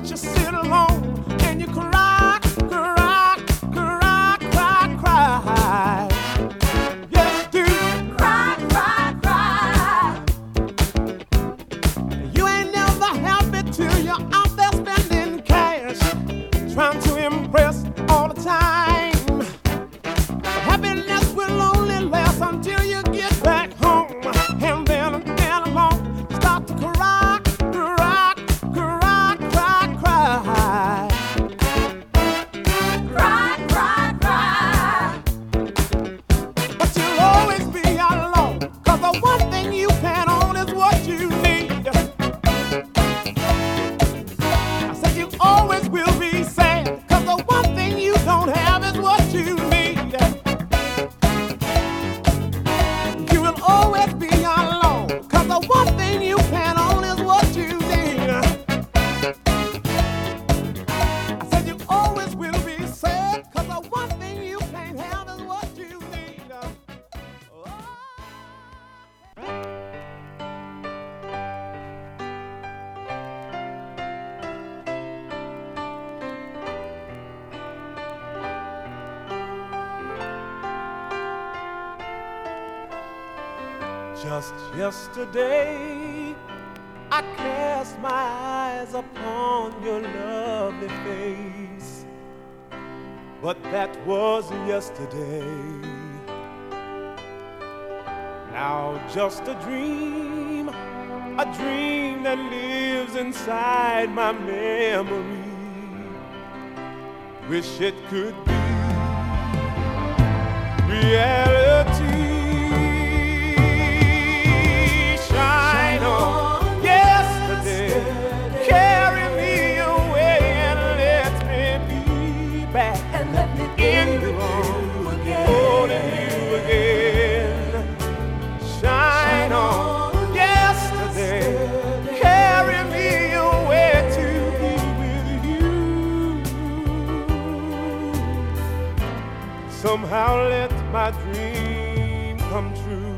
that you sit alone and you cry, cry, cry, cry, cry. Yes, do. Cry, cry, cry. You ain't never happy till you're out there spending cash, trying to impress all the time. But happiness will only last until you get back home, and then alone you start to cry, cry, cry, cry, cry. Cry, cry, cry. But you'll always be alone, 'cause the one thing you can own is what you need. I said you always will be sad, 'cause the one thing you don't have is what you need. You will always be alone, 'cause the one thing you can own is what you need. I said you always will be sad, 'cause the one thing you can't have is what you need. Just yesterday, I cast my eyes upon your lovely face, but that was yesterday. Now just a dream that lives inside my memory. Wish it could be reality. Shine on yesterday, carry me away and let me be back And let me in be the with you room, again. holding you again. Shine on yesterday, carry me away to be with you. Somehow let my dream come true.